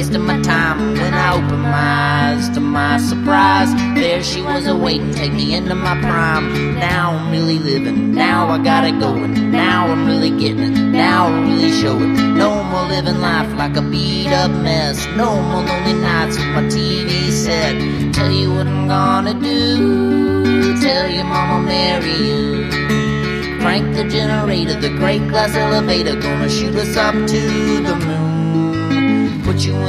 wasting my time. When I opened my eyes, to my surprise, there she was awaiting, take me into my prime. Now I'm really living, now I got it going, now I'm really getting it, now I'm really showing. No more living life like a beat up mess, no more lonely nights with my TV set. Tell you what I'm gonna do, tell your mama I'll marry you. Crank the generator, the great glass elevator, gonna shoot us up to the moon. Put you